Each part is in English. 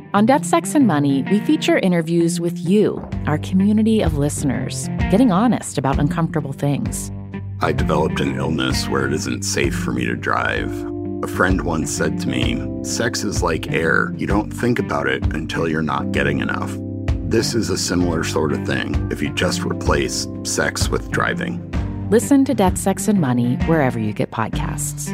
On Death, Sex, and Money, we feature interviews with you, our community of listeners, getting honest about uncomfortable things. I developed an illness where it isn't safe for me to drive. A friend once said to me, "Sex is like air. You don't think about it until you're not getting enough." This is a similar sort of thing if you just replace sex with driving. Listen to Death, Sex, and Money wherever you get podcasts.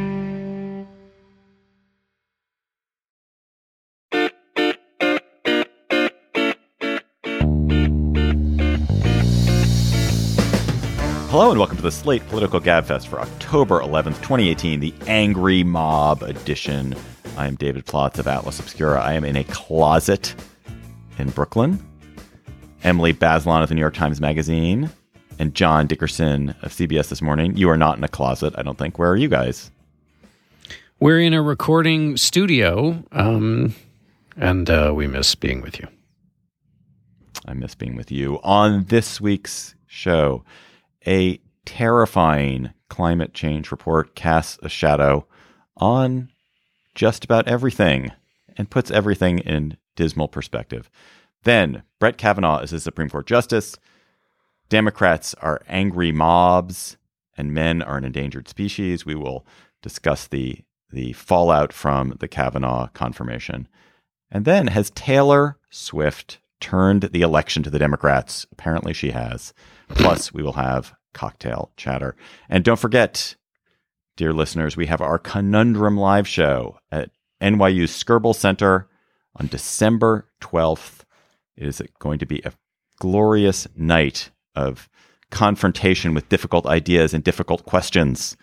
Hello and welcome to the Slate Political Gabfest for October 11th, 2018, the Angry Mob edition. I'm David Plotz of Atlas Obscura. I am in a closet in Brooklyn. Emily Bazelon of the New York Times Magazine and John Dickerson of CBS This Morning. You are not in a closet, I don't think. Where are you guys? We're in a recording studio, and we miss being with you. I miss being with you. On this week's show, a terrifying climate change report casts a shadow on just about everything and puts everything in dismal perspective. Then, Brett Kavanaugh is a Supreme Court justice. Democrats are angry mobs, and men are an endangered species. We will discuss the fallout from the Kavanaugh confirmation. And then, has Taylor Swift turned the election to the Democrats? Apparently she has. Plus, we will have cocktail chatter. And don't forget, dear listeners, we have our Conundrum Live show at NYU Skirball Center on December 12th. It is going to be a glorious night of confrontation with difficult ideas and difficult questions.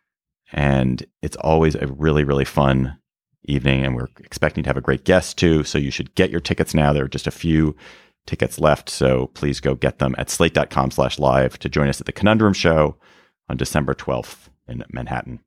And it's always a really, really fun evening. And we're expecting to have a great guest, too. So you should get your tickets now. There are just a few tickets left. So please go get them at slate.com/live to join us at the Conundrum Show on December 12th in Manhattan.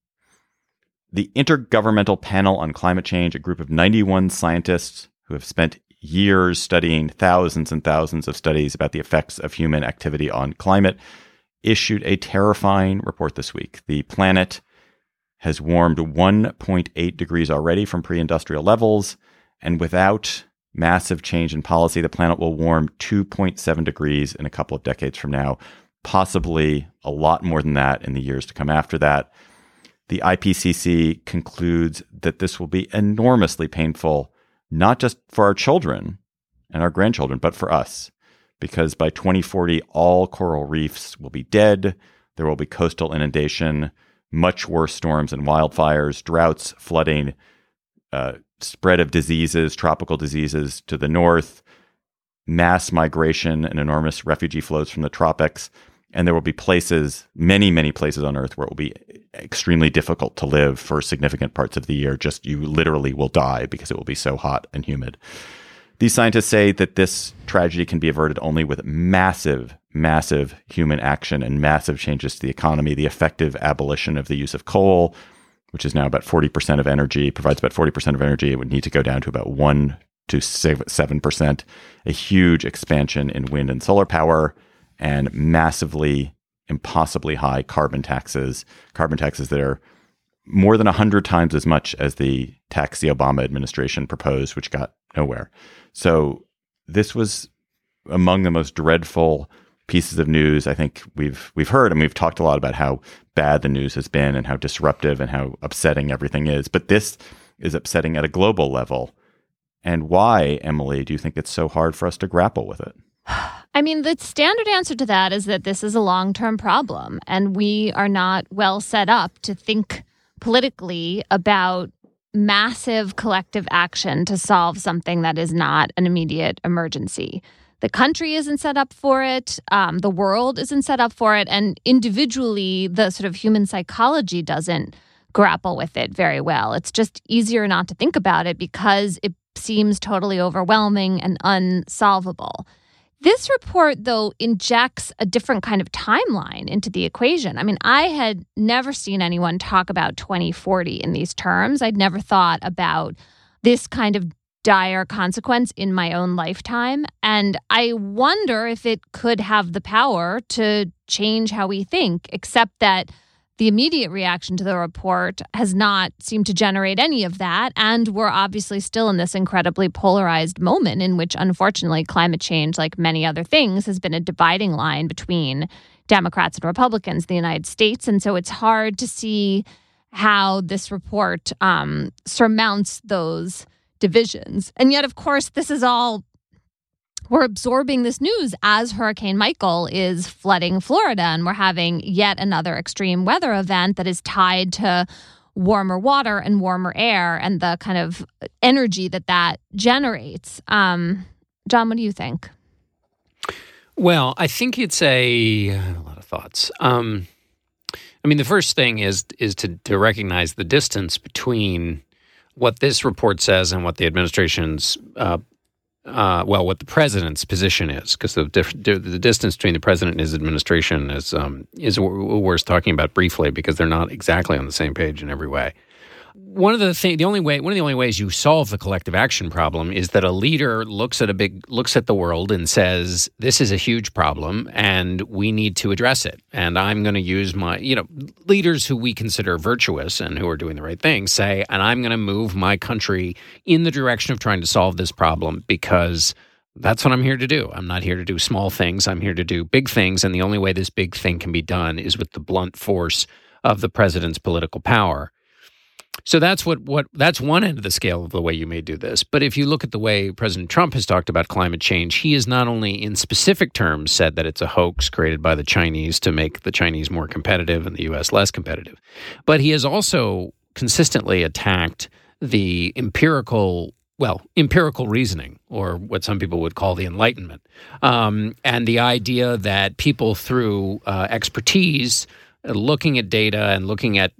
The Intergovernmental Panel on Climate Change, a group of 91 scientists who have spent years studying thousands and thousands of studies about the effects of human activity on climate, issued a terrifying report this week. The planet has warmed 1.8 degrees already from pre-industrial levels, and without massive change in policy, the planet will warm 2.7 degrees in a couple of decades from now, possibly a lot more than that in the years to come after that. The IPCC concludes that this will be enormously painful, not just for our children and our grandchildren, but for us, because by 2040, all coral reefs will be dead. There will be coastal inundation, much worse storms and wildfires, droughts, flooding, spread of diseases, tropical diseases to the north, mass migration and enormous refugee flows from the tropics. And there will be places, many, many places on Earth where it will be extremely difficult to live for significant parts of the year. Just you literally will die because it will be so hot and humid. These scientists say that this tragedy can be averted only with massive, massive human action and massive changes to the economy. The effective abolition of the use of coal, which is now about 40% of energy, provides about 40% of energy. It would need to go down to about 1 to 7%. A huge expansion in wind and solar power, and massively, impossibly high carbon taxes that are more than 100 times as much as the tax the Obama administration proposed, which got nowhere. So this was among the most dreadful pieces of news I think we've heard. And we've talked a lot about how bad the news has been and how disruptive and how upsetting everything is. But this is upsetting at a global level. And why, Emily, do you think it's so hard for us to grapple with it? I mean, the standard answer to that is that this is a long-term problem, and we are not well set up to think politically about massive collective action to solve something that is not an immediate emergency. The country isn't set up for it. The world isn't set up for it. And individually, the sort of human psychology doesn't grapple with it very well. It's just easier not to think about it because it seems totally overwhelming and unsolvable. This report, though, injects a different kind of timeline into the equation. I mean, I had never seen anyone talk about 2040 in these terms. I'd never thought about this kind of dire consequence in my own lifetime. And I wonder if it could have the power to change how we think, except that the immediate reaction to the report has not seemed to generate any of that. And we're obviously still in this incredibly polarized moment in which, unfortunately, climate change, like many other things, has been a dividing line between Democrats and Republicans in the United States. And so it's hard to see how this report surmounts those divisions. And yet, of course, this is all, we're absorbing this news as Hurricane Michael is flooding Florida, and we're having yet another extreme weather event that is tied to warmer water and warmer air and the kind of energy that generates. John, what do you think? Well, I think it's a lot of thoughts. I mean, the first thing is to recognize the distance between what this report says and what the administration's what the president's position is, because the distance between the president and his administration is worth talking about briefly, because they're not exactly on the same page in every way. One of the only ways you solve the collective action problem is that a leader looks at the world and says, this is a huge problem and we need to address it. And I'm going to use my, leaders who we consider virtuous and who are doing the right thing say, and I'm going to move my country in the direction of trying to solve this problem, because that's what I'm here to do. I'm not here to do small things. I'm here to do big things. And the only way this big thing can be done is with the blunt force of the president's political power. So that's that's one end of the scale of the way you may do this. But if you look at the way President Trump has talked about climate change, he has not only in specific terms said that it's a hoax created by the Chinese to make the Chinese more competitive and the U.S. less competitive, but he has also consistently attacked the empirical reasoning, or what some people would call the Enlightenment, and the idea that people through expertise, looking at data and looking at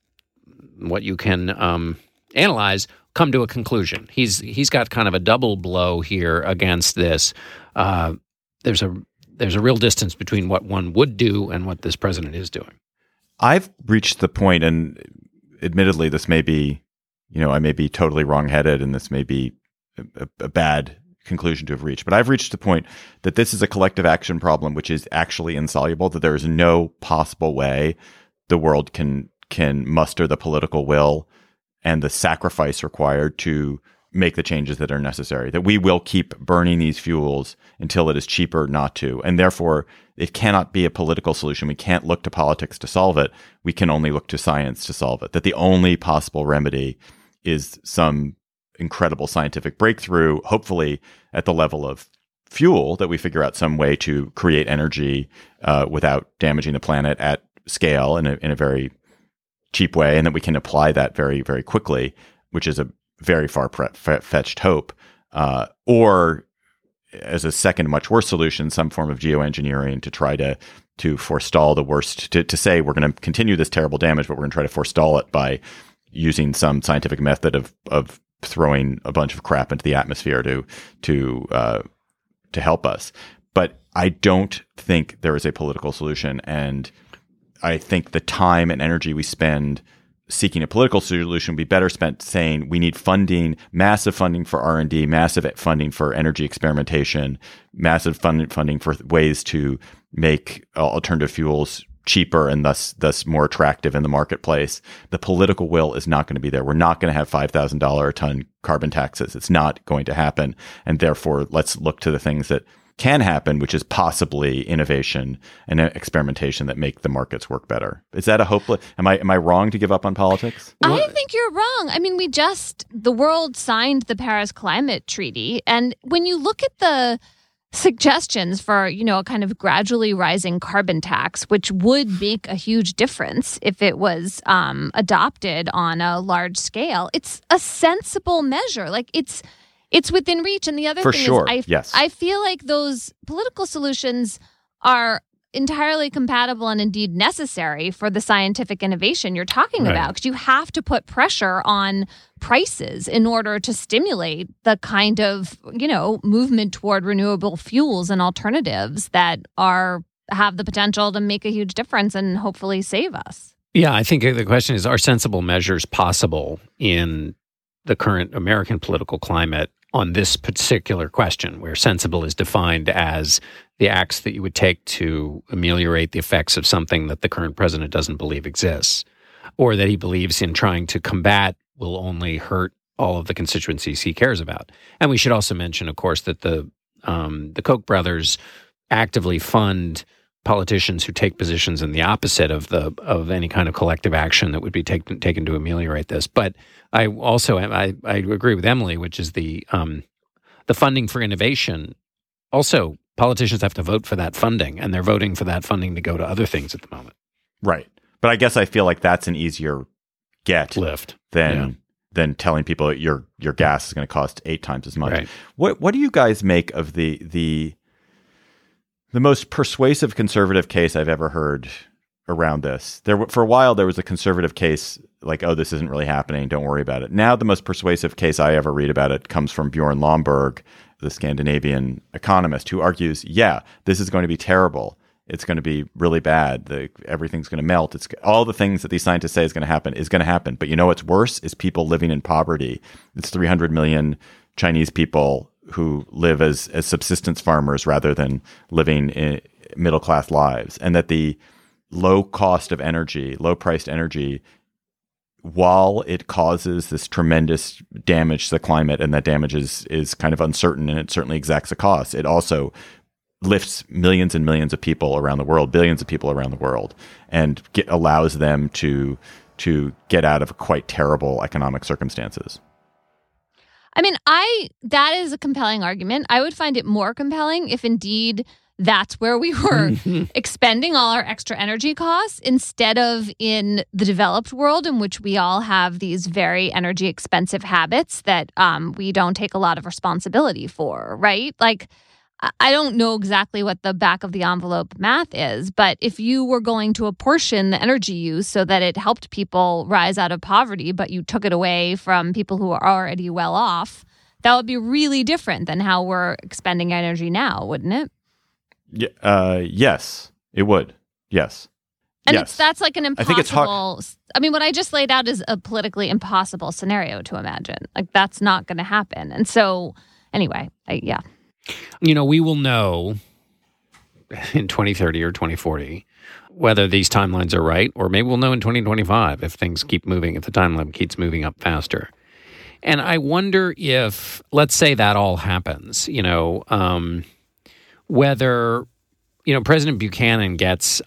what you can analyze, come to a conclusion. He's got kind of a double blow here against this. There's a real distance between what one would do and what this president is doing. I've reached the point, and admittedly, this may be, I may be totally wrongheaded, and this may be a bad conclusion to have reached, but I've reached the point that this is a collective action problem which is actually insoluble, that there is no possible way the world can muster the political will and the sacrifice required to make the changes that are necessary, that we will keep burning these fuels until it is cheaper not to. And therefore, it cannot be a political solution. We can't look to politics to solve it. We can only look to science to solve it. That the only possible remedy is some incredible scientific breakthrough, hopefully at the level of fuel, that we figure out some way to create energy without damaging the planet at scale in a very cheap way, and that we can apply that very, very quickly, which is a very far-fetched hope, or as a second, much worse solution, some form of geoengineering to try to forestall the worst, to say we're going to continue this terrible damage, but we're going to try to forestall it by using some scientific method of throwing a bunch of crap into the atmosphere to help us. But I don't think there is a political solution, and I think the time and energy we spend seeking a political solution would be better spent saying we need funding, massive funding for R&D, massive funding for energy experimentation, massive funding for ways to make alternative fuels cheaper and thus more attractive in the marketplace. The political will is not going to be there. We're not going to have $5,000 a ton carbon taxes. It's not going to happen. And therefore, let's look to the things that can happen, which is possibly innovation and experimentation that make the markets work better. Is that a hopeless? Am I wrong to give up on politics? I think you're wrong. I mean, the world signed the Paris Climate Treaty, and when you look at the suggestions for, a kind of gradually rising carbon tax, which would make a huge difference if it was adopted on a large scale, it's a sensible measure. Like it's within reach. And the other thing is I feel like those political solutions are entirely compatible and indeed necessary for the scientific innovation you're talking about, because you have to put pressure on prices in order to stimulate the kind of, movement toward renewable fuels and alternatives that have the potential to make a huge difference and hopefully save us. Yeah, I think the question is, are sensible measures possible in the current American political climate? on this particular question, where sensible is defined as the acts that you would take to ameliorate the effects of something that the current president doesn't believe exists, or that he believes in trying to combat will only hurt all of the constituencies he cares about. And we should also mention, of course, that the Koch brothers actively fund politicians who take positions in the opposite of any kind of collective action that would be taken to ameliorate this. But I also I agree with Emily, which is the funding for innovation. Also, politicians have to vote for that funding, and they're voting for that funding to go to other things at the moment. Right. But I guess I feel like that's an easier lift than telling people your gas is going to cost 8 times as much. Right. What do you guys make of the most persuasive conservative case I've ever heard around this? For a while, there was a conservative case like, oh, this isn't really happening, don't worry about it. Now, the most persuasive case I ever read about it comes from Bjorn Lomborg, the Scandinavian economist, who argues, yeah, this is going to be terrible. It's going to be really bad. Everything's going to melt. It's all the things that these scientists say is going to happen. But you know what's worse is people living in poverty. It's 300 million Chinese people who live as subsistence farmers rather than living in middle-class lives. And that the low cost of energy, low-priced energy, while it causes this tremendous damage to the climate, and that damage is kind of uncertain and it certainly exacts a cost, it also lifts millions and millions of people around the world, billions of people around the world, and allows them to get out of quite terrible economic circumstances. I mean, that is a compelling argument. I would find it more compelling if indeed that's where we were expending all our extra energy costs instead of in the developed world, in which we all have these very energy expensive habits that we don't take a lot of responsibility for, right? Like, I don't know exactly what the back of the envelope math is, but if you were going to apportion the energy use so that it helped people rise out of poverty, but you took it away from people who are already well off, that would be really different than how we're expending energy now, wouldn't it? Yes, it would. Yes. And yes. That's like an impossible... I think it's hard. I mean, what I just laid out is a politically impossible scenario to imagine. Like, that's not going to happen. And so, anyway, yeah. You know, we will know in 2030 or 2040 whether these timelines are right, or maybe we'll know in 2025 if things keep moving, if the timeline keeps moving up faster. And I wonder if, let's say that all happens, whether, President Buchanan gets,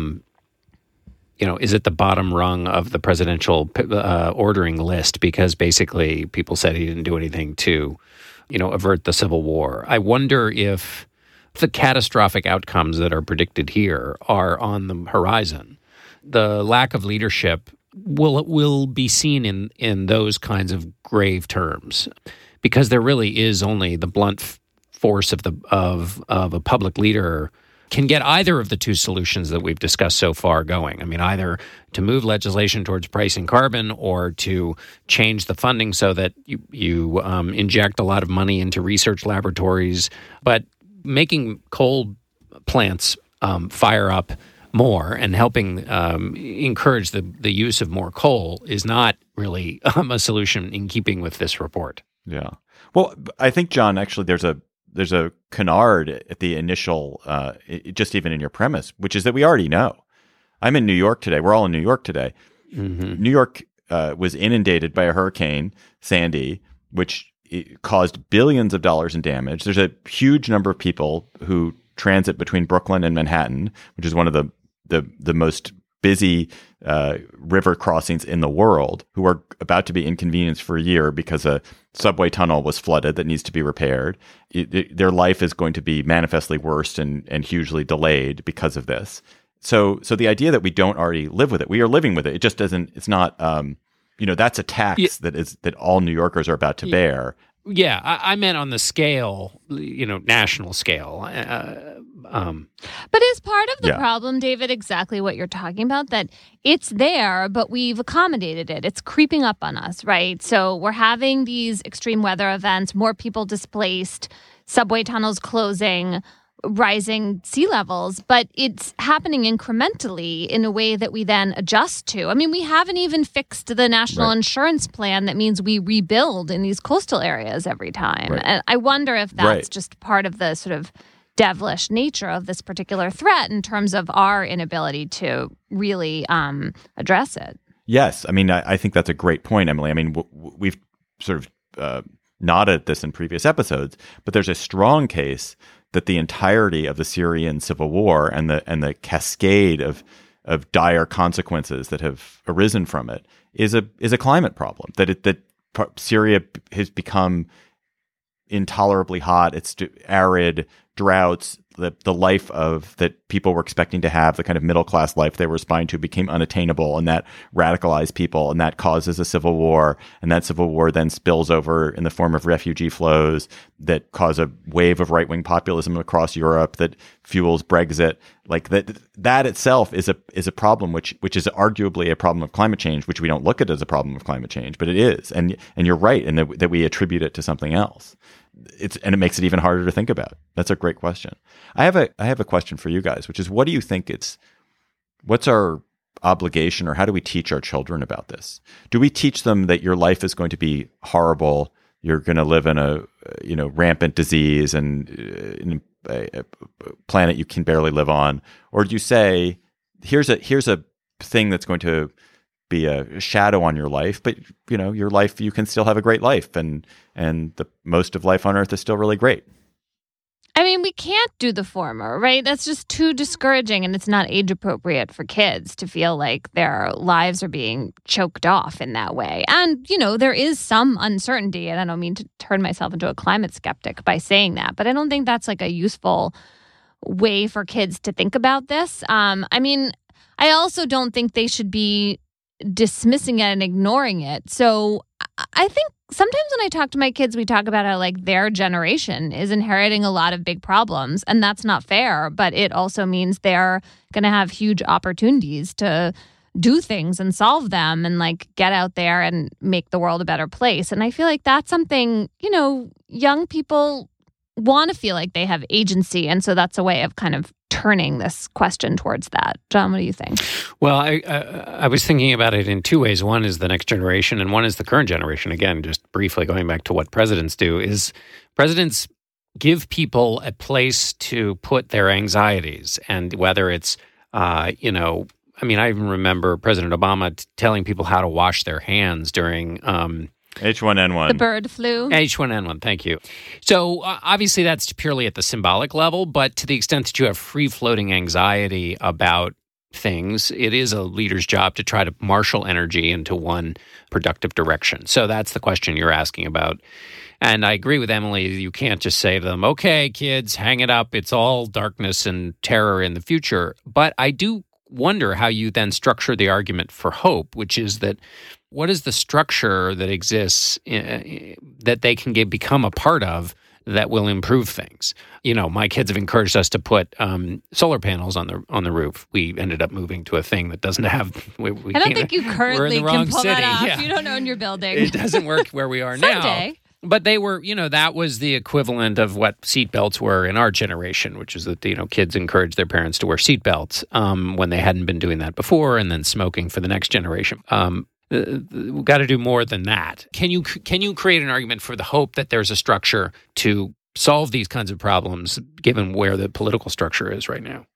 is at the bottom rung of the presidential ordering list because basically people said he didn't do anything to avert the Civil War. I wonder if the catastrophic outcomes that are predicted here are on the horizon. The lack of leadership will be seen in those kinds of grave terms, because there really is only the blunt force of a public leader can get either of the two solutions that we've discussed so far going. I mean, either to move legislation towards pricing carbon, or to change the funding so that you inject a lot of money into research laboratories. But making coal plants fire up more and helping encourage the use of more coal is not really a solution in keeping with this report. Yeah. Well, I think, John, actually there's a canard at the initial, just even in your premise, which is that we already know. I'm in New York today. We're all in New York today. Mm-hmm. New York was inundated by a hurricane, Sandy, which caused billions of dollars in damage. There's a huge number of people who transit between Brooklyn and Manhattan, which is one of the most busy river crossings in the world, who are about to be inconvenienced for a year because a subway tunnel was flooded that needs to be repaired. Their life is going to be manifestly worse and hugely delayed because of this. So the idea that we don't already live with it, we are living with it. It just doesn't. It's not. That's a tax that all New Yorkers are about to bear. Yeah, I meant on the scale, national scale. But is part of the problem, David, exactly what you're talking about, that it's there, but we've accommodated it. It's creeping up on us, right? So we're having these extreme weather events, more people displaced, subway tunnels closing, rising sea levels, but it's happening incrementally in a way that we then adjust to. I mean, we haven't even fixed the national insurance plan that means we rebuild in these coastal areas every time. And I wonder if that's just part of the sort of devilish nature of this particular threat in terms of our inability to really address it. Yes. I mean, I think that's a great point, Emily. I mean, we've sort of nodded at this in previous episodes, but there's a strong case that the entirety of the Syrian civil war and the cascade of dire consequences that have arisen from it is a climate problem. That Syria has become intolerably hot. It's arid, droughts. The life that people were expecting to have, the kind of middle class life they were aspiring to, became unattainable, and that radicalized people, and that causes a civil war, and that civil war then spills over in the form of refugee flows that cause a wave of right wing populism across Europe that fuels Brexit. Like that itself is a problem, which is arguably a problem of climate change, which we don't look at as a problem of climate change, but it is, and you're right, and that we attribute it to something else. And it makes it even harder to think about. That's a great question. I have a question for you guys, which is, what do you think what's our obligation, or how do we teach our children about this? Do we teach them that your life is going to be horrible? You're going to live in a rampant disease and in a planet you can barely live on, or do you say, here's a thing that's going to be a shadow on your life, but your life, you can still have a great life, and the most of life on Earth is still really great? I mean, we can't do the former, right? That's just too discouraging, and it's not age appropriate for kids to feel like their lives are being choked off in that way. And, there is some uncertainty, and I don't mean to turn myself into a climate skeptic by saying that, but I don't think that's like a useful way for kids to think about this. I mean, I also don't think they should be dismissing it and ignoring it. So I think sometimes when I talk to my kids, we talk about how like their generation is inheriting a lot of big problems, and that's not fair, but it also means they're going to have huge opportunities to do things and solve them and like get out there and make the world a better place. And I feel like that's something, young people want to feel like they have agency. And so that's a way of kind of turning this question towards that. John, what do you think? Well, I was thinking about it in two ways. One is the next generation, and one is the current generation. Again, just briefly going back to what presidents do, is presidents give people a place to put their anxieties. And whether it's, I even remember President Obama telling people how to wash their hands during H1N1. The bird flu. H1N1, thank you. So obviously that's purely at the symbolic level, but to the extent that you have free-floating anxiety about things, it is a leader's job to try to marshal energy into one productive direction. So that's the question you're asking about. And I agree with Emily, you can't just say to them, okay, kids, hang it up. It's all darkness and terror in the future. But I do wonder how you then structure the argument for hope, which is that what is the structure that exists that they can become a part of that will improve things? My kids have encouraged us to put solar panels on the roof. We ended up moving to a thing that doesn't have. I don't think you currently can pull that off. Yeah. You don't own your building. It doesn't work where we are now. Someday. But they were, that was the equivalent of what seatbelts were in our generation, which is that, kids encouraged their parents to wear seatbelts when they hadn't been doing that before, and then smoking for the next generation. We've got to do more than that. Can you create an argument for the hope that there's a structure to solve these kinds of problems, given where the political structure is right now?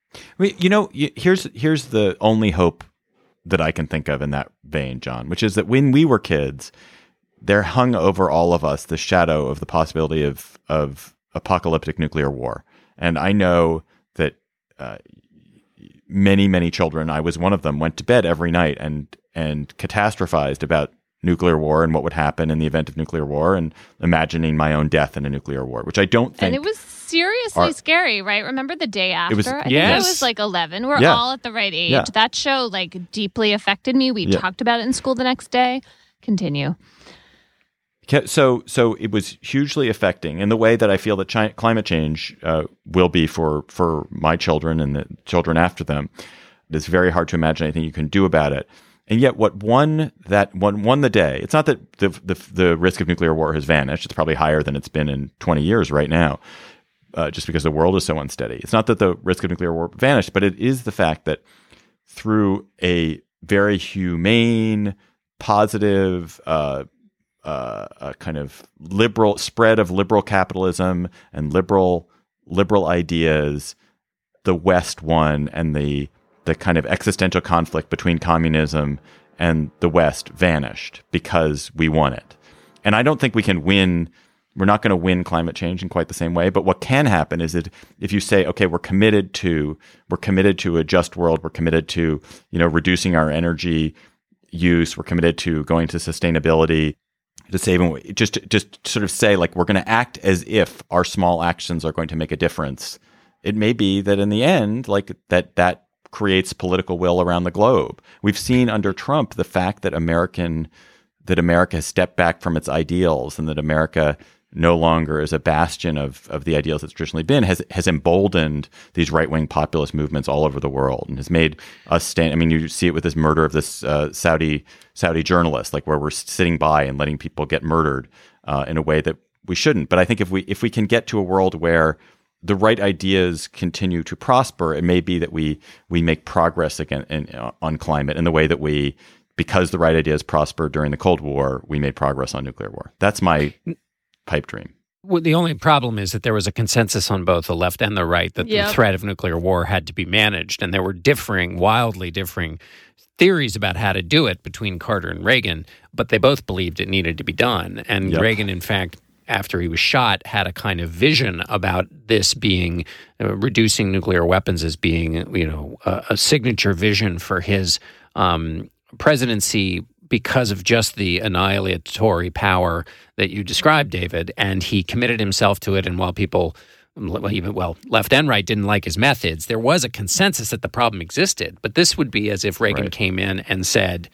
Here's the only hope that I can think of in that vein, John, which is that when we were kids, there hung over all of us the shadow of the possibility of apocalyptic nuclear war. And I know that many, many children, I was one of them, went to bed every night and catastrophized about nuclear war and what would happen in the event of nuclear war, and imagining my own death in a nuclear war, which I don't think... And it was seriously scary, right? Remember the day after? I think I was like 11. We're all at the right age. Yeah. That show deeply affected me. We talked about it in school the next day. Continue. So it was hugely affecting in the way that I feel that climate change will be for my children and the children after them. It's very hard to imagine anything you can do about it. And yet what won the day, it's not that the risk of nuclear war has vanished. It's probably higher than it's been in 20 years right now. just because the world is so unsteady. It's not that the risk of nuclear war vanished, but it is the fact that through a very humane, positive, kind of liberal spread of liberal capitalism and liberal ideas, the West won, and the kind of existential conflict between communism and the West vanished because we won it. And I don't think we can win. We're not going to win climate change in quite the same way. But what can happen is that if you say, okay, we're committed to a just world, we're committed to, reducing our energy use, we're committed to going to sustainability, to saving, just sort of say, like, we're going to act as if our small actions are going to make a difference. It may be that in the end, like that creates political will around the globe. We've seen under Trump the fact that America has stepped back from its ideals, and that America no longer is a bastion of the ideals it's traditionally been, has emboldened these right-wing populist movements all over the world, and has made us stand. I mean, you see it with this murder of this Saudi journalist, like, where we're sitting by and letting people get murdered in a way that we shouldn't. But I think if we can get to a world where the right ideas continue to prosper, it may be that we make progress again on climate in the way that because the right ideas prospered during the Cold War, we made progress on nuclear war. That's my pipe dream. Well, the only problem is that there was a consensus on both the left and the right that the threat of nuclear war had to be managed. And there were wildly differing theories about how to do it between Carter and Reagan, but they both believed it needed to be done. And Reagan, in fact, after he was shot, had a kind of vision about this being, reducing nuclear weapons as being, a signature vision for his presidency, because of just the annihilatory power that you described, David. And he committed himself to it. And while people, left and right, didn't like his methods, there was a consensus that the problem existed. But this would be as if Reagan came in and said,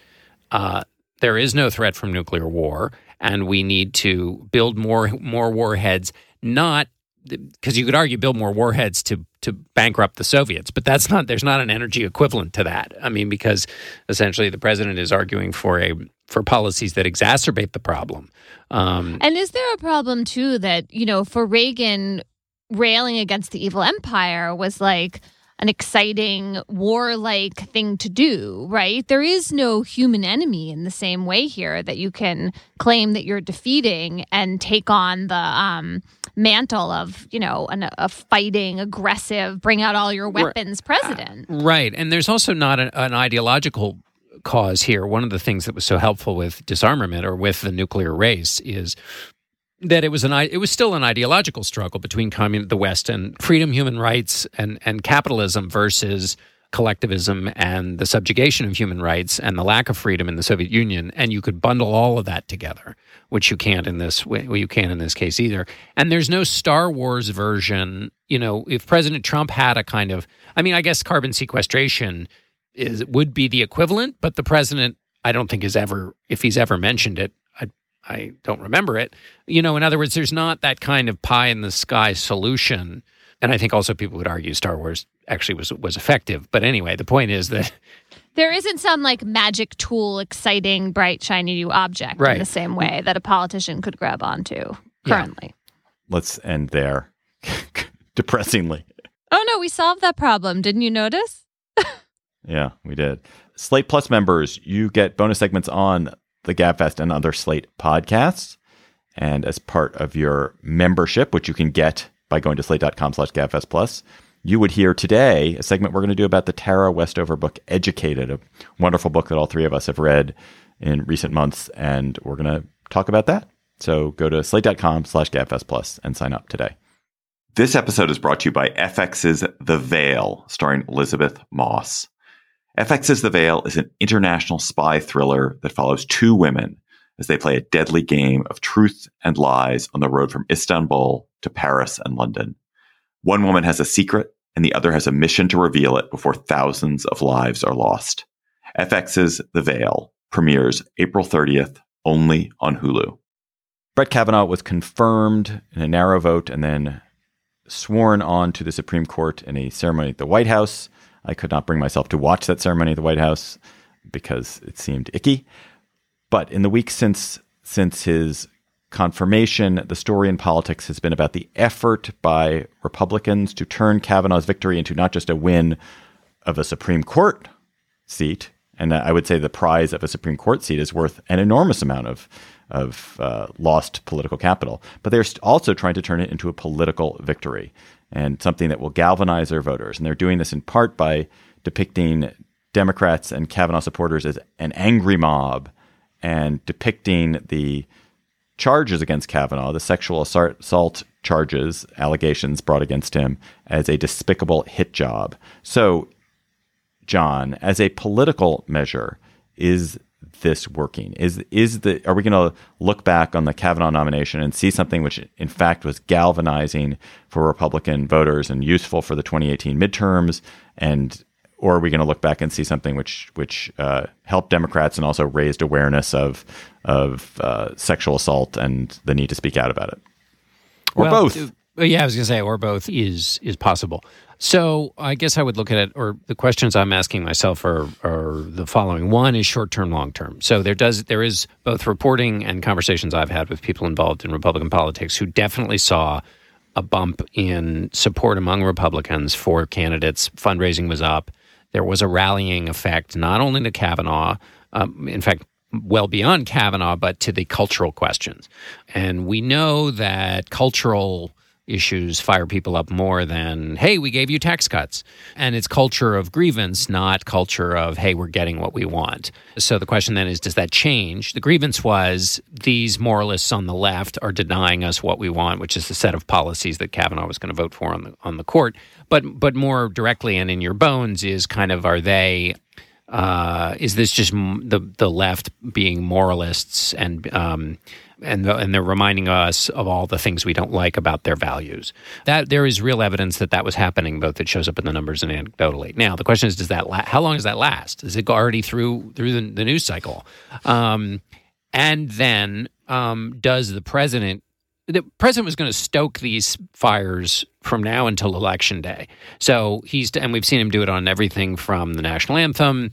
there is no threat from nuclear war, and we need to build more warheads, not because you could argue build more warheads to bankrupt the Soviets, but there's not an energy equivalent to that. I mean, because essentially the president is arguing for policies that exacerbate the problem. And is there a problem too that, for Reagan, railing against the evil empire was like an exciting warlike thing to do, right? There is no human enemy in the same way here that you can claim that you're defeating and take on the mantle of, a fighting, aggressive, bring out all your weapons president. Right. And there's also not an ideological cause here. One of the things that was so helpful with disarmament or with the nuclear race is that it was still an ideological struggle between the West and freedom, human rights, and capitalism versus collectivism and the subjugation of human rights and the lack of freedom in the Soviet Union. And you could bundle all of that together, which you can't in this case either. And there's no Star Wars version. If President Trump had a kind of, I guess carbon sequestration would be the equivalent, but the president, I don't think if he's ever mentioned it, I don't remember it. In other words, there's not that kind of pie in the sky solution. And I think also people would argue Star Wars actually was effective. But anyway, the point is that there isn't some like magic tool, exciting, bright, shiny new object in the same way that a politician could grab onto currently. Yeah. Let's end there. Depressingly. Oh, no, we solved that problem. Didn't you notice? Yeah, we did. Slate Plus members, you get bonus segments on the GabFest and other Slate podcasts. And as part of your membership, which you can get by going to slate.com/GabFestPlus, you would hear today a segment we're going to do about the Tara Westover book, Educated, a wonderful book that all three of us have read in recent months. And we're going to talk about that. So go to slate.com/GabFestPlus and sign up today. This episode is brought to you by FX's The Veil, starring Elizabeth Moss. FX's The Veil is an international spy thriller that follows two women as they play a deadly game of truth and lies on the road from Istanbul to Paris and London. One woman has a secret, and the other has a mission to reveal it before thousands of lives are lost. FX's The Veil premieres April 30th, only on Hulu. Brett Kavanaugh was confirmed in a narrow vote and then sworn on to the Supreme Court in a ceremony at the White House. I could not bring myself to watch that ceremony at the White House because it seemed icky. But in the weeks since his confirmation. The story in politics has been about the effort by Republicans to turn Kavanaugh's victory into not just a win of a Supreme Court seat. And I would say the prize of a Supreme Court seat is worth an enormous amount of lost political capital. But they're also trying to turn it into a political victory and something that will galvanize their voters. And they're doing this in part by depicting Democrats and Kavanaugh supporters as an angry mob and depicting the charges against Kavanaugh, the sexual assault charges, allegations brought against him, as a despicable hit job. So, John, as a political measure, is this working? Are we going to look back on the Kavanaugh nomination and see something which, in fact, was galvanizing for Republican voters and useful for the 2018 midterms? Or are we going to look back and see something which helped Democrats and also raised awareness of sexual assault and the need to speak out about it? Or both? Yeah, I was going to say, or both is possible. So I guess I would look at it, or the questions I'm asking myself are the following. One is short-term, long-term. So there is both reporting and conversations I've had with people involved in Republican politics who definitely saw a bump in support among Republicans for candidates. Fundraising was up. There was a rallying effect, not only to Kavanaugh, in fact, well beyond Kavanaugh, but to the cultural questions. And we know that cultural issues fire people up more than, hey, we gave you tax cuts. And it's culture of grievance, not culture of, hey, we're getting what we want. So the question then is, does that change? The grievance was these moralists on the left are denying us what we want, which is the set of policies that Kavanaugh was going to vote for on the court. But more directly and in your bones is kind of, are they... is this just the left being moralists and they're reminding us of all the things we don't like about their values? That there is real evidence that was happening, both it shows up in the numbers and anecdotally. Now the question is, how long does that last? Is it already through the news cycle? And then does the president was going to stoke these fires from now until Election Day. So and we've seen him do it on everything from the national anthem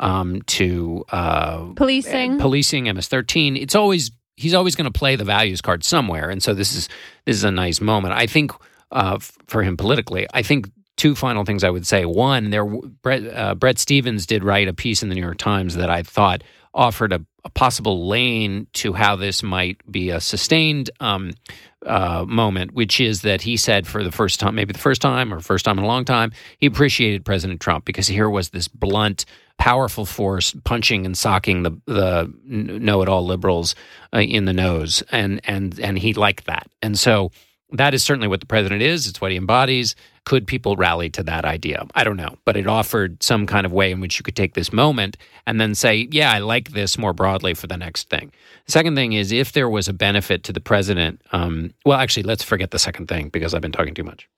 to policing, MS-13. He's always going to play the values card somewhere, and so this is a nice moment, I think, for him politically. I think two final things I would say. One, Bret Stephens did write a piece in the New York Times that I thought offered a possible lane to how this might be a sustained moment, which is that he said for the first time, maybe the first time or first time in a long time, he appreciated President Trump because here was this blunt, powerful force punching and socking the know-it-all liberals in the nose, and he liked that. And so that is certainly what the president is. It's what he embodies. Could people rally to that idea? I don't know. But it offered some kind of way in which you could take this moment and then say, yeah, I like this more broadly for the next thing. The second thing is, if there was a benefit to the president, well, actually, let's forget the second thing because I've been talking too much.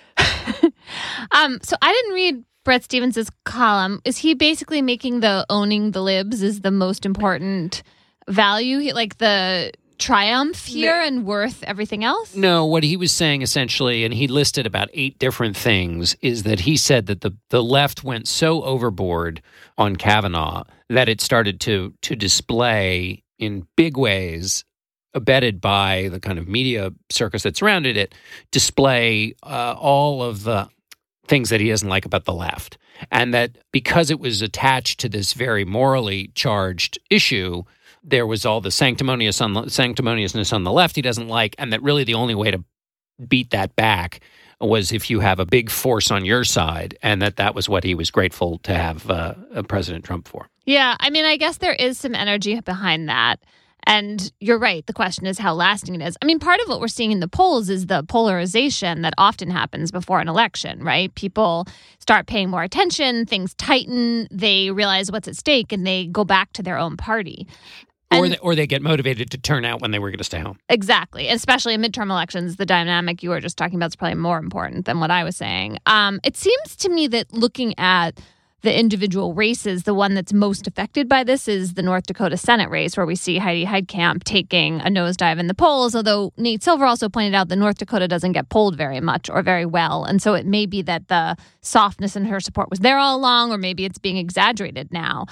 So I didn't read Bret Stephens' column. Is he basically making the owning the libs is the most important value? Like the triumph here and worth everything else? No, what he was saying essentially, and he listed about 8 different things, is that he said that the left went so overboard on Kavanaugh that it started to display in big ways, abetted by the kind of media circus that surrounded it, display all of the things that he doesn't like about the left. And that because it was attached to this very morally charged issue, there was all the sanctimoniousness on the left he doesn't like, and that really the only way to beat that back was if you have a big force on your side, and that was what he was grateful to have President Trump for. Yeah, I mean, I guess there is some energy behind that. And you're right. The question is how lasting it is. I mean, part of what we're seeing in the polls is the polarization that often happens before an election, right? People start paying more attention, things tighten, they realize what's at stake, and they go back to their own party. Or they get motivated to turn out when they were going to stay home. Exactly. Especially in midterm elections, the dynamic you were just talking about is probably more important than what I was saying. It seems to me that looking at the individual races, the one that's most affected by this is the North Dakota Senate race, where we see Heidi Heitkamp taking a nosedive in the polls, although Nate Silver also pointed out that North Dakota doesn't get polled very much or very well. And so it may be that the softness in her support was there all along, or maybe it's being exaggerated now.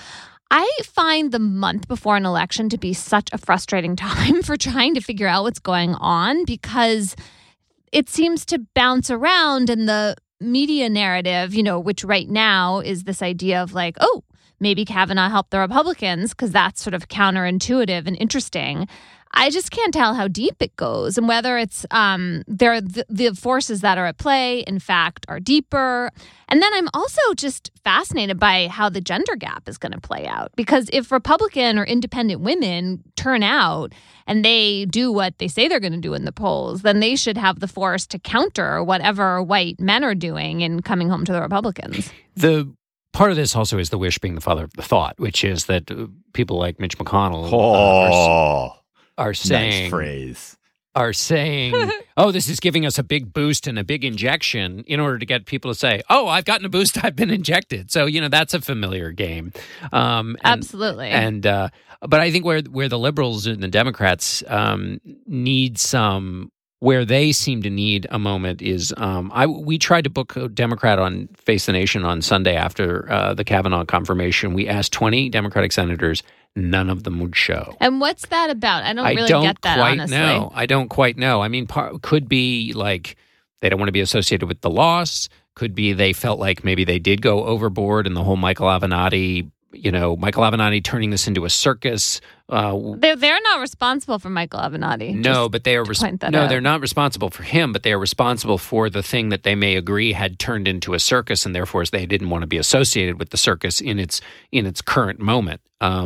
I find the month before an election to be such a frustrating time for trying to figure out what's going on, because it seems to bounce around, and the media narrative, which right now is this idea of like, oh, maybe Kavanaugh helped the Republicans because that's sort of counterintuitive and interesting. I just can't tell how deep it goes, and whether it's the forces that are at play, in fact, are deeper. And then I'm also just fascinated by how the gender gap is going to play out, because if Republican or independent women turn out and they do what they say they're going to do in the polls, then they should have the force to counter whatever white men are doing in coming home to the Republicans. The part of this also is the wish being the father of the thought, which is that people like Mitch McConnell are saying, nice phrase. Are saying, oh, this is giving us a big boost and a big injection in order to get people to say, oh, I've gotten a boost, I've been injected. So, that's a familiar game. Absolutely. But I think where the liberals and the Democrats need some, where they seem to need a moment is, we tried to book a Democrat on Face the Nation on Sunday after the Kavanaugh confirmation. We asked 20 Democratic senators. None of them would show. And what's that about? I don't really get that, honestly. I don't quite know. I mean, could be like they don't want to be associated with the loss. Could be they felt like maybe they did go overboard in the whole Michael Avenatti turning this into a circus. They're not responsible for Michael Avenatti. No, but they are. They're not responsible for him, but they are responsible for the thing that they may agree had turned into a circus, and therefore they didn't want to be associated with the circus in its current moment.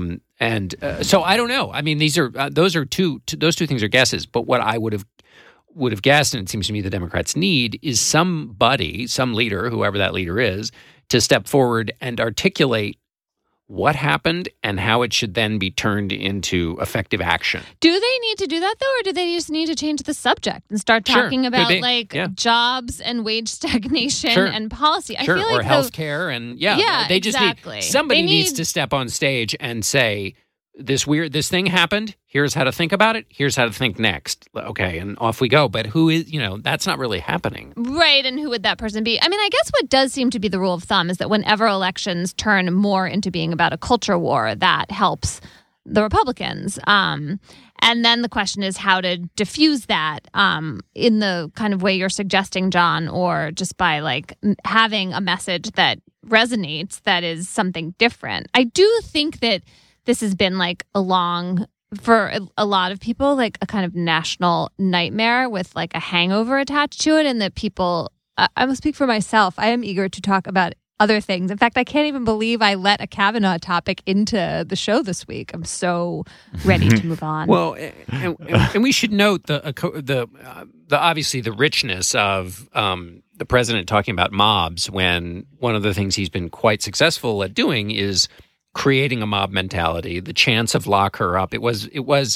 So I don't know. I mean, those two things are guesses. But what I would have guessed, and it seems to me the Democrats need, is somebody, some leader, whoever that leader is, to step forward and articulate what happened and how it should then be turned into effective action. Do they need to do that, though, or do they just need to change the subject and start talking about jobs and wage stagnation and policy? I feel like or healthcare and they just exactly. need somebody needs to step on stage and say, this thing happened. Here's how to think about it. Here's how to think next. Okay, and off we go. But who is, that's not really happening. Right, and who would that person be? I mean, I guess what does seem to be the rule of thumb is that whenever elections turn more into being about a culture war, that helps the Republicans. And then the question is how to diffuse that in the kind of way you're suggesting, John, or just by like having a message that resonates, that is something different. I do think that this has been like for a lot of people, like a kind of national nightmare with like a hangover attached to it. And that people, I will speak for myself, I am eager to talk about other things. In fact, I can't even believe I let a Kavanaugh topic into the show this week. I'm so ready to move on. Well, and we should note the obviously the richness of the president talking about mobs, when one of the things he's been quite successful at doing is creating a mob mentality, the chance of lock her up. It was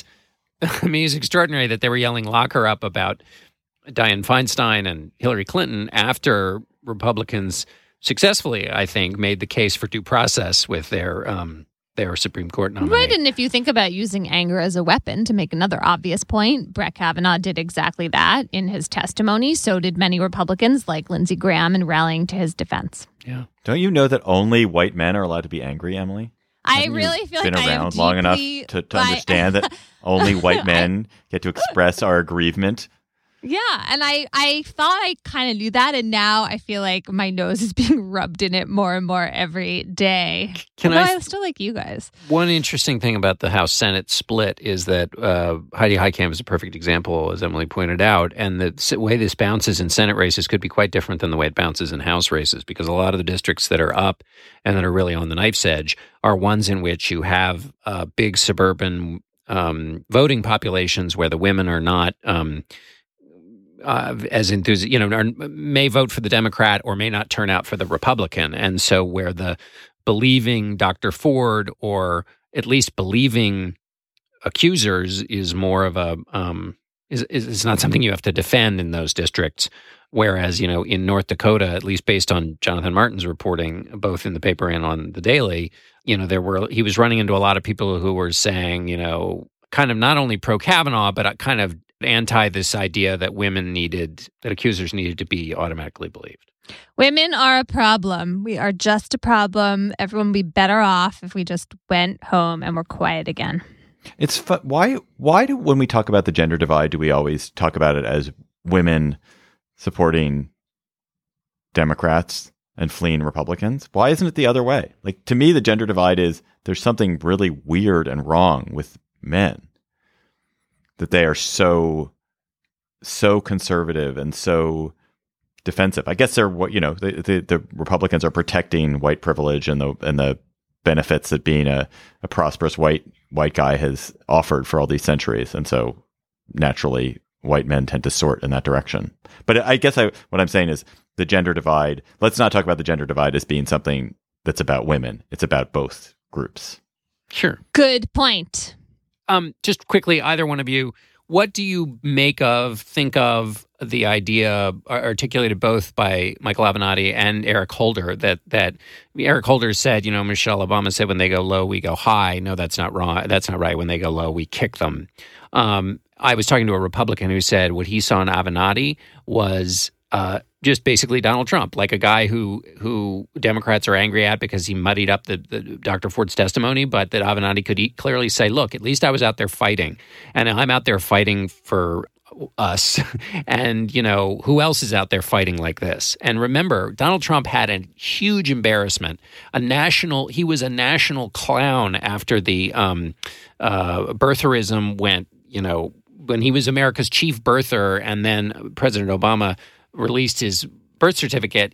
I mean, it's extraordinary that they were yelling lock her up about Dianne Feinstein and Hillary Clinton after Republicans successfully, I think, made the case for due process with their Supreme Court nominee. Right, and if you think about using anger as a weapon, to make another obvious point, Brett Kavanaugh did exactly that in his testimony. So did many Republicans like Lindsey Graham in rallying to his defense. Yeah. Don't you know that only white men are allowed to be angry, Emily? I really feel like I am been around long enough to understand that only white men get to express our aggrievement. Yeah, and I thought I kind of knew that, and now I feel like my nose is being rubbed in it more and more every day. I still like you guys. One interesting thing about the House-Senate split is that Heidi Heitkamp is a perfect example, as Emily pointed out, and the way this bounces in Senate races could be quite different than the way it bounces in House races, because a lot of the districts that are up and that are really on the knife's edge are ones in which you have big suburban voting populations where the women are not as enthusiastic, may vote for the Democrat or may not turn out for the Republican. And so where the believing Dr. Ford, or at least believing accusers, is more of a, is not something you have to defend in those districts. Whereas, in North Dakota, at least based on Jonathan Martin's reporting, both in the paper and on the Daily, he was running into a lot of people who were saying, kind of not only pro-Kavanaugh, but kind of anti this idea that accusers needed to be automatically believed. Women are a problem. We are just a problem. Everyone would be better off if we just went home and were quiet again. It's why do when we talk about the gender divide, do we always talk about it as women supporting Democrats and fleeing Republicans? Why isn't it the other way? Like, to me, the gender divide is there's something really weird and wrong with men, that they are so conservative and so defensive. I guess they're the Republicans are protecting white privilege and the benefits that being a prosperous white guy has offered for all these centuries, and so naturally white men tend to sort in that direction. But I guess what I'm saying is the gender divide. Let's not talk about the gender divide as being something that's about women. It's about both groups. Sure. Good point. Just quickly, either one of you, what do you think of the idea articulated both by Michael Avenatti and Eric Holder that Eric Holder said, Michelle Obama said, when they go low, we go high. No, that's not wrong. That's not right. When they go low, we kick them. I was talking to a Republican who said what he saw in Avenatti was just basically Donald Trump, like a guy who Democrats are angry at because he muddied up the Dr. Ford's testimony, but that Avenatti could clearly say, look, at least I was out there fighting, and I'm out there fighting for us. And, who else is out there fighting like this? And remember, Donald Trump had a huge embarrassment. He was a national clown after the birtherism went, when he was America's chief birther, and then President Obama released his birth certificate,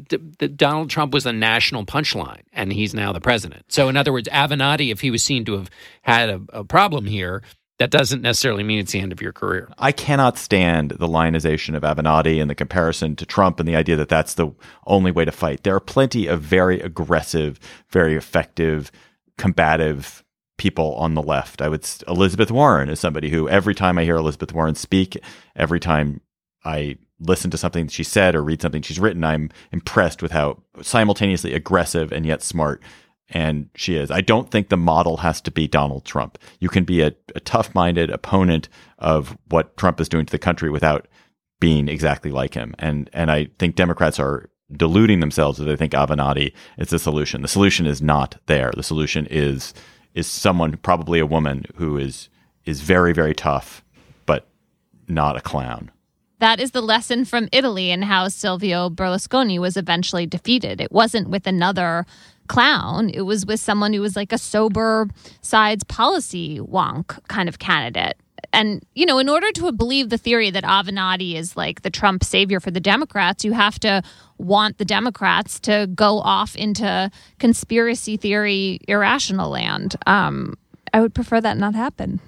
Donald Trump was a national punchline, and he's now the president. So in other words, Avenatti, if he was seen to have had a problem here, that doesn't necessarily mean it's the end of your career. I cannot stand the lionization of Avenatti and the comparison to Trump and the idea that that's the only way to fight. There are plenty of very aggressive, very effective, combative people on the left. Elizabeth Warren is somebody who, every time I hear Elizabeth Warren speak, every time I listen to something she said or read something she's written, I'm impressed with how simultaneously aggressive and yet smart and she is. I don't think the model has to be Donald Trump. You can be a tough-minded opponent of what Trump is doing to the country without being exactly like him. And I think Democrats are deluding themselves if they think Avenatti is the solution. The solution is not there. The solution is someone, probably a woman, who is very, very tough, but not a clown. That is the lesson from Italy and how Silvio Berlusconi was eventually defeated. It wasn't with another clown. It was with someone who was like a sober sides policy wonk kind of candidate. And, in order to believe the theory that Avenatti is like the Trump savior for the Democrats, you have to want the Democrats to go off into conspiracy theory irrational land. I would prefer that not happen.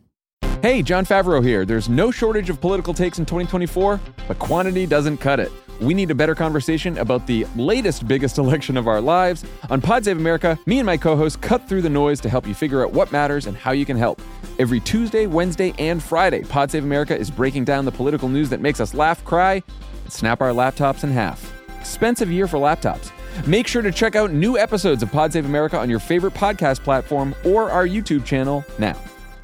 Hey, Jon Favreau here. There's no shortage of political takes in 2024, but quantity doesn't cut it. We need a better conversation about the latest biggest election of our lives. On Pod Save America, me and my co-hosts cut through the noise to help you figure out what matters and how you can help. Every Tuesday, Wednesday, and Friday, Pod Save America is breaking down the political news that makes us laugh, cry, and snap our laptops in half. Expensive year for laptops. Make sure to check out new episodes of Pod Save America on your favorite podcast platform or our YouTube channel now.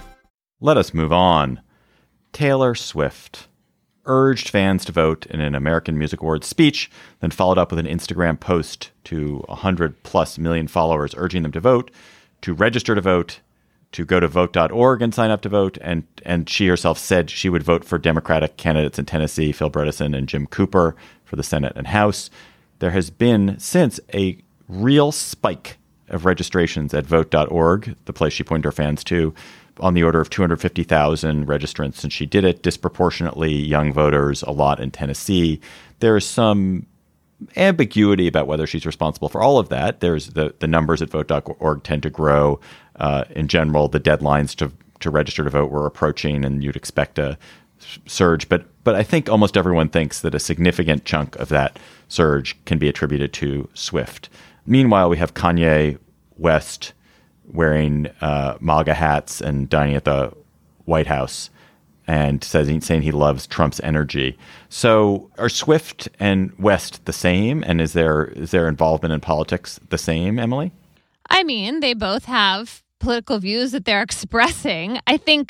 Let us move on. Taylor Swift urged fans to vote in an American Music Awards speech, then followed up with an Instagram post to 100+ million followers urging them to vote, to register to vote, to go to vote.org and sign up to vote. And she herself said she would vote for Democratic candidates in Tennessee, Phil Bredesen and Jim Cooper, for the Senate and House. There has been since a real spike of registrations at vote.org, the place she pointed her fans to, on the order of 250,000 registrants since she did it, disproportionately young voters, a lot in Tennessee. There is some ambiguity about whether she's responsible for all of that. There's the numbers at vote.org tend to grow. In general, the deadlines to register to vote were approaching, and you'd expect a surge. But I think almost everyone thinks that a significant chunk of that surge can be attributed to Swift. Meanwhile, we have Kanye West wearing MAGA hats and dining at the White House and saying he loves Trump's energy. So are Swift and West the same? And is their involvement in politics the same, Emily? I mean, they both have political views that they're expressing. I think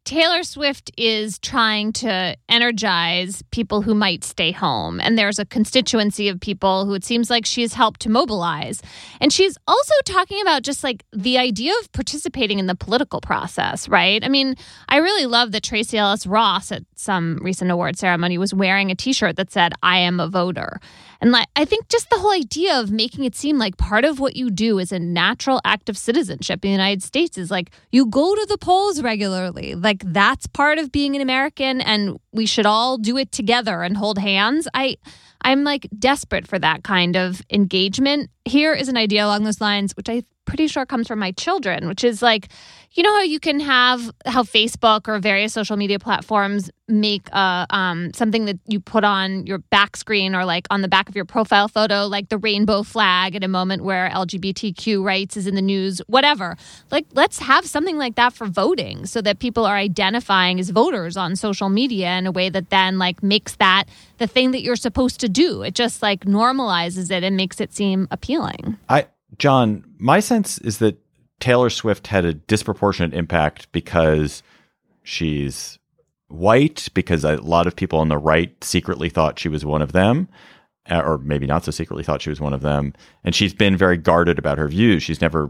Taylor Swift is trying to energize people who might stay home. And there's a constituency of people who it seems like she's helped to mobilize. And she's also talking about just like the idea of participating in the political process, right? I mean, I really love that Tracee Ellis Ross at some recent award ceremony was wearing a T-shirt that said, "I am a voter." And I think just the whole idea of making it seem like part of what you do is a natural act of citizenship in the United States is like you go to the polls regularly. Like that's part of being an American, and we should all do it together and hold hands. I'm like desperate for that kind of engagement. Here is an idea along those lines, which I'm pretty sure comes from my children, which is like, you know how you can have how Facebook or various social media platforms make something that you put on your back screen or like on the back of your profile photo, like the rainbow flag at a moment where LGBTQ rights is in the news, whatever. Like, let's have something like that for voting so that people are identifying as voters on social media in a way that then like makes that the thing that you're supposed to do. It just like normalizes it and makes it seem appealing. John, my sense is that Taylor Swift had a disproportionate impact because she's white, because a lot of people on the right secretly thought she was one of them, or maybe not so secretly thought she was one of them. And she's been very guarded about her views. She's never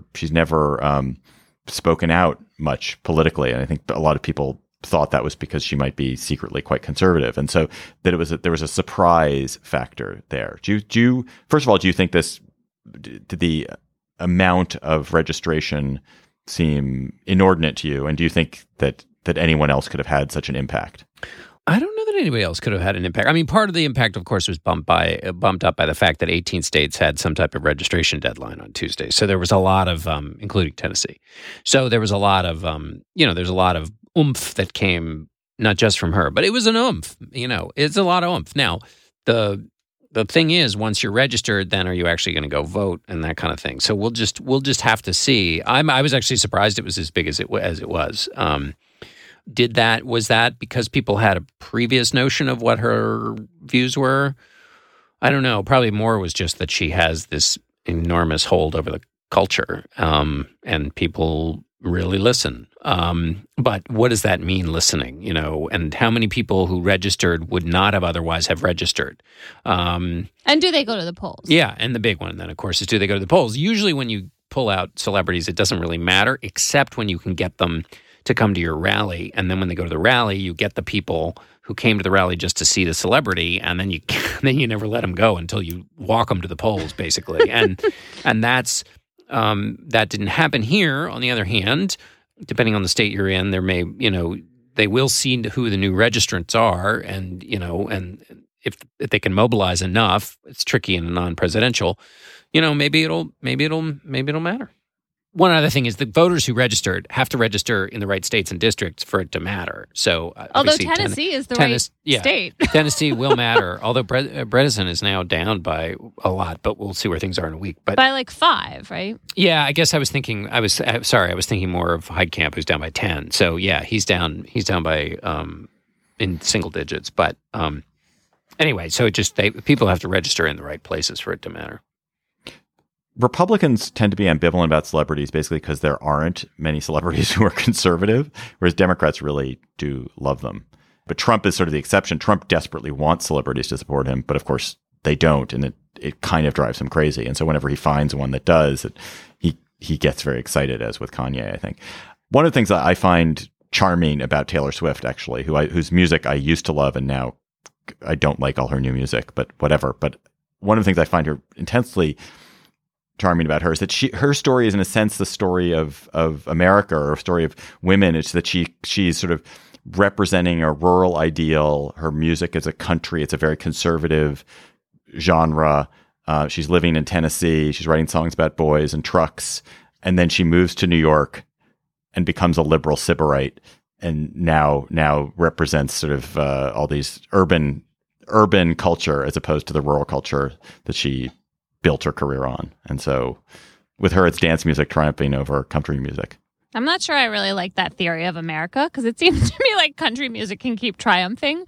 spoken out much politically. And I think a lot of people thought that was because she might be secretly quite conservative. And so that there was a surprise factor there. Do you first of all, do you think did the amount of registration seem inordinate to you? And do you think that anyone else could have had such an impact? I don't know that anybody else could have had an impact. I mean, part of the impact, of course, was bumped up by the fact that 18 states had some type of registration deadline on Tuesday. So there was a lot of, including Tennessee. So there was a lot of, there's a lot of oomph that came not just from her, but it was an oomph. It's a lot of oomph. Now, the thing is, once you're registered, then are you actually going to go vote and that kind of thing? So we'll just have to see. I was actually surprised it was as big as it was. Was that because people had a previous notion of what her views were? I don't know. Probably more was just that she has this enormous hold over the culture, and people really listen. But what does that mean, listening? And how many people who registered would not have otherwise have registered? And do they go to the polls? Yeah, and the big one then, of course, is do they go to the polls? Usually when you pull out celebrities, it doesn't really matter, except when you can get them to come to your rally. And then when they go to the rally, you get the people who came to the rally just to see the celebrity, and then you never let them go until you walk them to the polls, basically. And that's that didn't happen here. On the other hand, depending on the state you're in, there may, they will see who the new registrants are, and if they can mobilize enough, it's tricky in a non-presidential, maybe it'll matter. One other thing is the voters who registered have to register in the right states and districts for it to matter. So, although Tennessee is the right state, Tennessee will matter. Although Bredesen is now down by a lot, but we'll see where things are in a week. But by like 5, right? Yeah, I guess I was thinking more of Heitkamp, who's down by 10. So yeah, he's down by in single digits. But anyway, so people have to register in the right places for it to matter. Republicans tend to be ambivalent about celebrities basically because there aren't many celebrities who are conservative, whereas Democrats really do love them. But Trump is sort of the exception. Trump desperately wants celebrities to support him, but of course they don't, and it kind of drives him crazy. And so whenever he finds one that does, he gets very excited, as with Kanye, I think. One of the things that I find charming about Taylor Swift, actually, whose music I used to love and now I don't like all her new music, but whatever. But one of the things I find her intensely charming about her is that her story is in a sense the story of America, or a story of women. It's that she's sort of representing a rural ideal. Her music is a country. It's a very conservative genre. She's living in Tennessee. She's writing songs about boys and trucks. And then she moves to New York and becomes a liberal sybarite, and now represents sort of all these urban culture as opposed to the rural culture that she built her career on. And so with her, it's dance music triumphing over country music. I'm not sure I really like that theory of America, because it seems to me like country music can keep triumphing.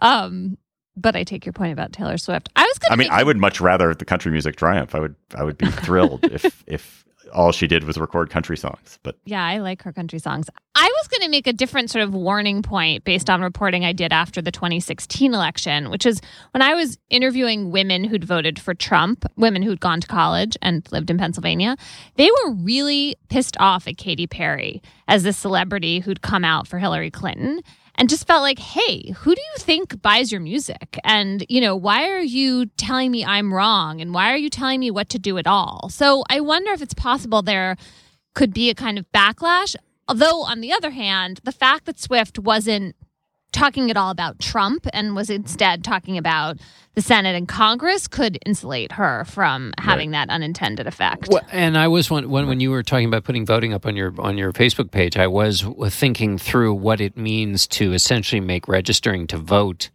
But I take your point about Taylor Swift. I would much rather the country music triumph. I would be thrilled if all she did was record country songs. But yeah, I like her country songs. I was going to make a different sort of warning point based on reporting I did after the 2016 election, which is when I was interviewing women who'd voted for Trump, women who'd gone to college and lived in Pennsylvania. They were really pissed off at Katy Perry as the celebrity who'd come out for Hillary Clinton. And just felt like, hey, who do you think buys your music? And, why are you telling me I'm wrong? And why are you telling me what to do at all? So I wonder if it's possible there could be a kind of backlash. Although, on the other hand, the fact that Swift wasn't talking at all about Trump and was instead talking about the Senate and Congress could insulate her from having that unintended effect. Well, and I was when you were talking about putting voting up on your Facebook page, I was thinking through what it means to essentially make registering to vote.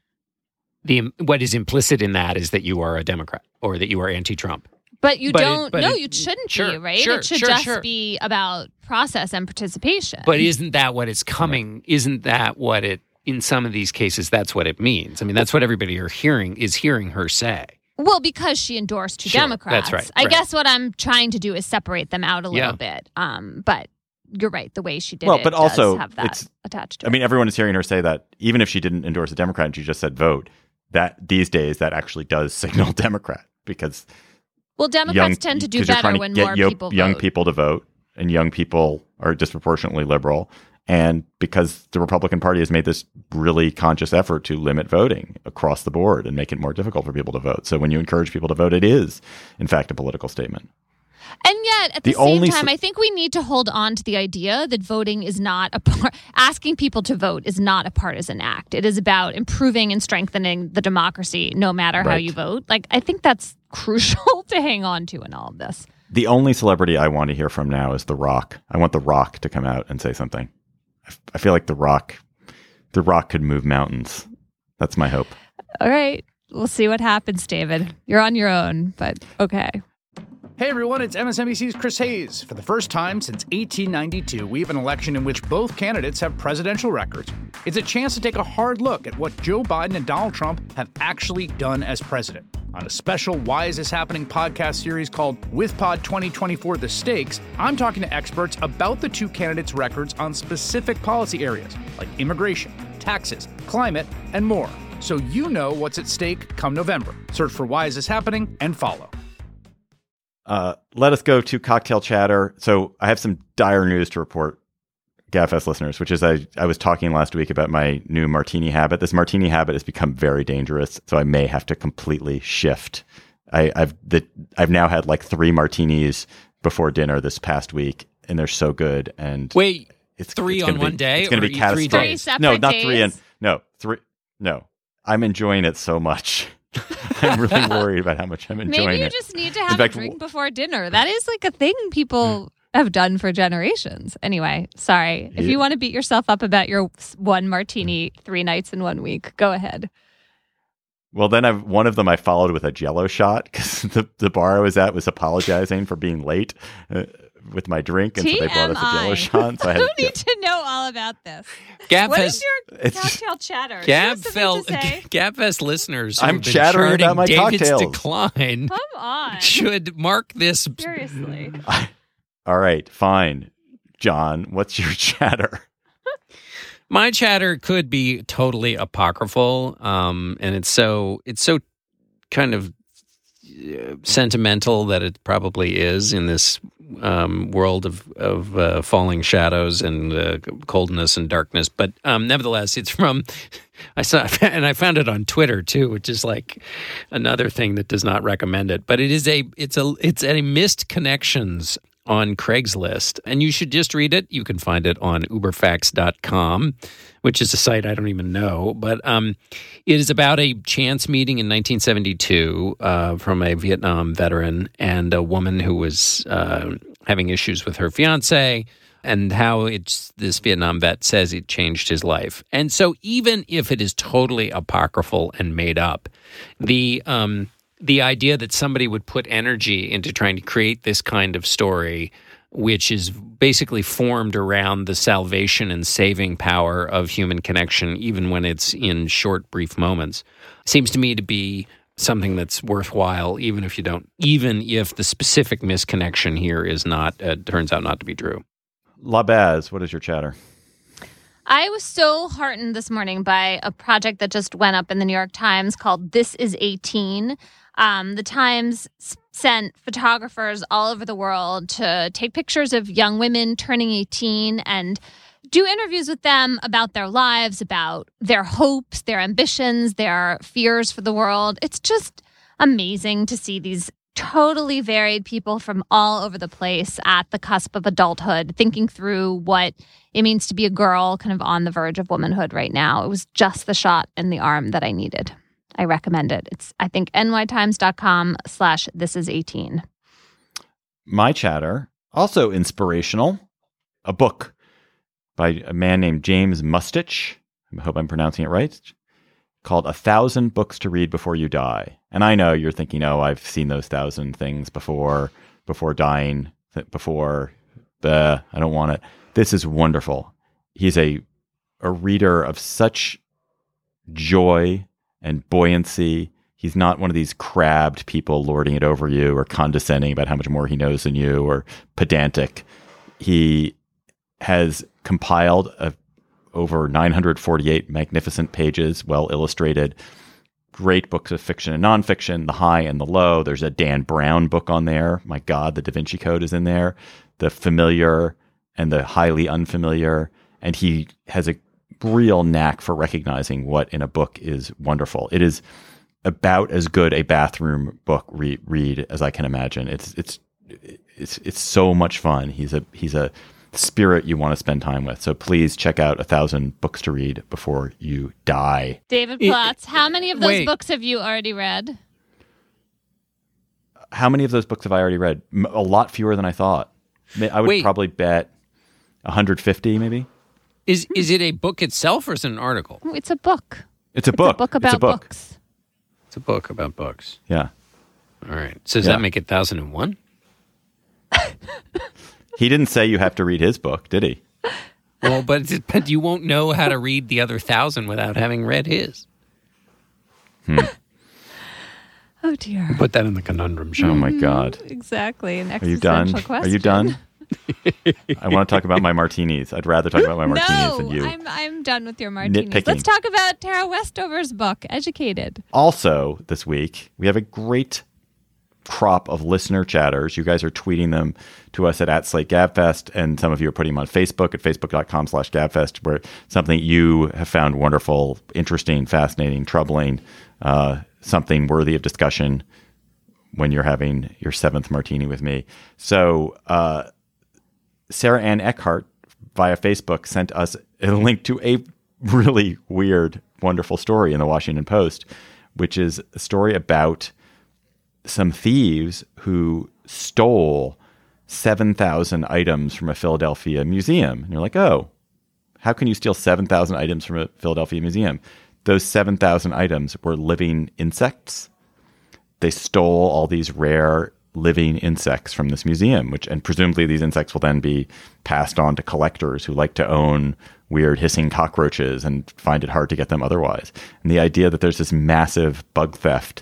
What is implicit in that is that you are a Democrat or that you are anti-Trump. But you shouldn't be, right? Sure, it should just be about process and participation. But isn't that what it's coming? Isn't that what it, in some of these cases, that's what it means? I mean, that's what everybody is hearing her say. Well, because she endorsed two Democrats. That's right. I guess what I'm trying to do is separate them out a little bit. But you're right, the way she did but also, does have that attached to it. I mean, everyone is hearing her say that even if she didn't endorse a Democrat and she just said vote, that these days that actually does signal Democrat because... Well, Democrats tend to do better when more people vote. Young people to vote, and young people are disproportionately liberal. And because the Republican Party has made this really conscious effort to limit voting across the board and make it more difficult for people to vote. So when you encourage people to vote, it is, in fact, a political statement. And yet, at the same time, I think we need to hold on to the idea that voting is not asking people to vote is not a partisan act. It is about improving and strengthening the democracy, no matter how you vote. Like, I think that's crucial to hang on to in all of this. The only celebrity I want to hear from now is The Rock. I want The Rock to come out and say something. I feel like The Rock could move mountains. That's my hope. All right. We'll see what happens, David. You're on your own, but okay. Hey everyone, it's MSNBC's Chris Hayes. For the first time since 1892, we have an election in which both candidates have presidential records. It's a chance to take a hard look at what Joe Biden and Donald Trump have actually done as president. On a special Why Is This Happening podcast series called WithPod 2024 The Stakes, I'm talking to experts about the two candidates' records on specific policy areas like immigration, taxes, climate, and more. So you know what's at stake come November. Search for Why Is This Happening and follow. Let us go to cocktail chatter. So I have some dire news to report, GabFest listeners, which is I was talking last week about my new martini habit. This martini habit has become very dangerous, so I may have to completely shift. I've now had like 3 martinis before dinner this past week, and they're so good. And wait, it's 3 on one day? It's going to be catastrophic. 3 separate no, not days? 3. Three. No, I'm enjoying it so much. I'm really worried about how much I'm enjoying it. Maybe you just need to have a drink before dinner. That is like a thing people have done for generations. Anyway, sorry. If you want to beat yourself up about your 1 martini 3 nights in 1 week, go ahead. Well, then one of them I followed with a Jell-O shot because the bar I was at was apologizing for being late with my drink, and so they brought us a Jell-O shot. So I don't need to know all about this. What is your cocktail chatter? GabFest listeners, I'm chattering about my David's cocktails. Decline. Come on, should mark this seriously. All right, fine, John. What's your chatter? My chatter could be totally apocryphal, and it's so kind of sentimental that it probably is in this world of falling shadows and coldness and darkness. But nevertheless, it's from I found it on Twitter too, which is like another thing that does not recommend it. But it's a missed connections on Craigslist, and you should just read it. You can find it on uberfacts.com, which is a site I don't even know. But it is about a chance meeting in 1972 from a Vietnam veteran and a woman who was having issues with her fiance, and how this Vietnam vet says it changed his life. And so even if it is totally apocryphal and made up, the idea that somebody would put energy into trying to create this kind of story, which is basically formed around the salvation and saving power of human connection, even when it's in short, brief moments, seems to me to be something that's worthwhile, even if the specific misconnection here is not turns out not to be true. Labaz, what is your chatter? I was so heartened this morning by a project that just went up in the New York Times called This Is 18. The Times sent photographers all over the world to take pictures of young women turning 18 and do interviews with them about their lives, about their hopes, their ambitions, their fears for the world. It's just amazing to see these totally varied people from all over the place at the cusp of adulthood, thinking through what it means to be a girl kind of on the verge of womanhood right now. It was just the shot in the arm that I needed. I recommend it. It's, I think, nytimes.com/thisis18. My chatter, also inspirational, a book by a man named James Mustich. I hope I'm pronouncing it right. Called 1,000 Books to Read Before You Die. And I know you're thinking, oh, I've seen those 1,000 things before dying, I don't want it. This is wonderful. He's a reader of such joy and buoyancy. He's not one of these crabbed people lording it over you or condescending about how much more he knows than you or pedantic. He has compiled over 948 magnificent pages, well illustrated, great books of fiction and nonfiction, the high and the low. There's a Dan Brown book on there. My God, the Da Vinci Code is in there. The familiar and the highly unfamiliar. And he has a real knack for recognizing what in a book is wonderful. It is about as good a bathroom book read as I can imagine. It's so much fun. He's a spirit you want to spend time with. So please check out 1,000 Books to Read Before You Die. David Plotz, how many of those books have you already read? How many of those books have I already read? A lot fewer than I thought. I would probably bet 150 maybe. Is it a book itself or is it an article? It's a book. It's a book. It's a book about books. It's a book about books. Yeah. All right. So does that make it 1,001? He didn't say you have to read his book, did he? Well, but you won't know how to read the other 1,000 without having read his. Oh, dear. Put that in the conundrum show. Oh, my God. Exactly. An Are you done? question. Are you done? I want to talk about my martinis. I'd rather talk about my martinis than you. I'm done with your martinis. Nitpicking. Let's talk about Tara Westover's book, Educated. Also, this week, we have a great crop of listener chatters. You guys are tweeting them to us at @SlateGabFest, and some of you are putting them on Facebook at facebook.com/GabFest, where something you have found wonderful, interesting, fascinating, troubling, something worthy of discussion when you're having your 7th martini with me. So Sarah Ann Eckhart via Facebook sent us a link to a really weird, wonderful story in the Washington Post, which is a story about some thieves who stole 7,000 items from a Philadelphia museum. And you're like, oh, how can you steal 7,000 items from a Philadelphia museum? Those 7,000 items were living insects. They stole all these rare living insects from this museum, and presumably these insects will then be passed on to collectors who like to own weird hissing cockroaches and find it hard to get them otherwise. And the idea that there's this massive bug theft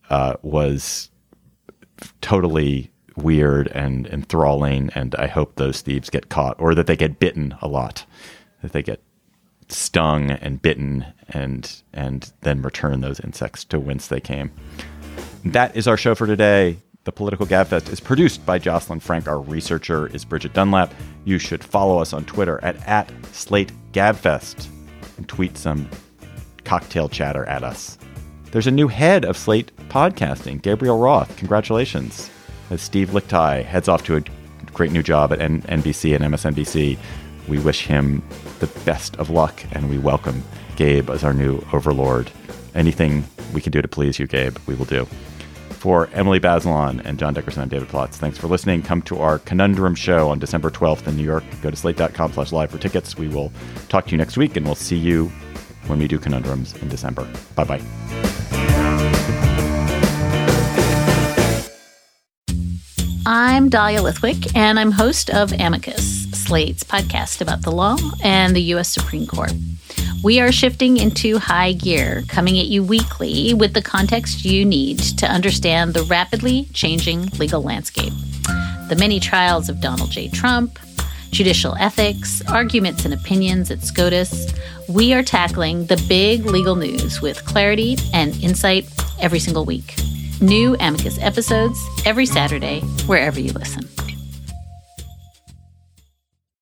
was totally weird and enthralling, and I hope those thieves get caught, or that they get bitten a lot, that they get stung and bitten and then return those insects to whence they came. That is our show for today. The Political Gabfest is produced by Jocelyn Frank. Our researcher is Bridget Dunlap. You should follow us on Twitter at @SlateGabFest and tweet some cocktail chatter at us. There's a new head of Slate podcasting, Gabriel Roth. Congratulations. As Steve Lickteig heads off to a great new job at NBC and MSNBC, we wish him the best of luck, and we welcome Gabe as our new overlord. Anything we can do to please you, Gabe, we will do. For Emily Bazelon and John Dickerson, I'm David Plotz. Thanks for listening. Come to our Conundrum show on December 12th in New York. Go to slate.com/live for tickets. We will talk to you next week, and we'll see you when we do Conundrums in December. Bye-bye. I'm Dahlia Lithwick, and I'm host of Amicus, Slate's podcast about the law and the U.S. Supreme Court. We are shifting into high gear, coming at you weekly with the context you need to understand the rapidly changing legal landscape. The many trials of Donald J. Trump, judicial ethics, arguments and opinions at SCOTUS. We are tackling the big legal news with clarity and insight every single week. New Amicus episodes every Saturday, wherever you listen.